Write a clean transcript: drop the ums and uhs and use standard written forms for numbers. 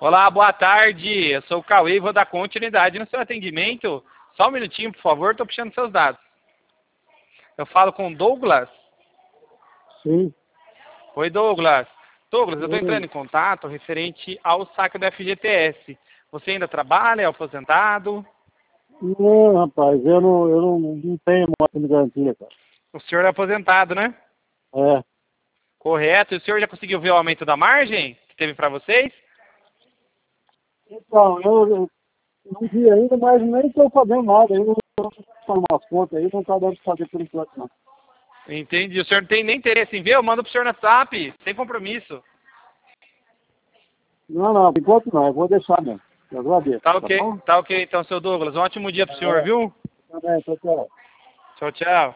Olá, boa tarde. Eu sou o Cauê e vou dar continuidade no seu atendimento. Só um minutinho, por favor, estou puxando seus dados. Eu falo com o Douglas. Sim. Oi, Douglas. Douglas, eu estou Oi. entrando em contato referente ao saque do FGTS. Você ainda trabalha, é aposentado? Não, rapaz, eu não tenho moto de garantia, cara. O senhor é aposentado, né? É. Correto. E o senhor já conseguiu ver o aumento da margem que teve para vocês? Então, eu não vi ainda, mas nem estou fazendo nada. Ainda estou fazendo umas contas aí, não está dando para fazer por enquanto, não. Entendi. O senhor não tem nem interesse em ver? Eu mando pro senhor no WhatsApp, sem compromisso. Não, por enquanto não. Eu vou deixar mesmo. Eu agradeço, Tá tá ok, bom? tá ok então, seu Douglas. Um ótimo dia pro senhor, viu? Tá bem, tchau. Tchau, tchau.